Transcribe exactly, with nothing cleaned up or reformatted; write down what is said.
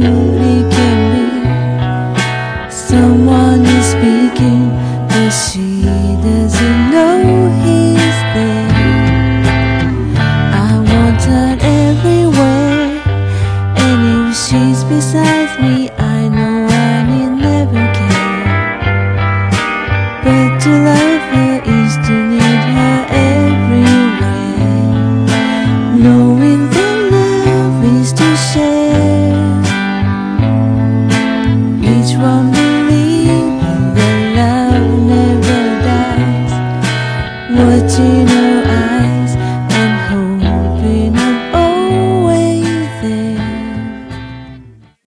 only can be. Someone is speaking, but she doesn't know he's there. I want her everywhere, and if she's beside me, I know I need never care. But to love her is to need her everywhere, knowing that love is to share. Each one believing that love never dies, watching her eyes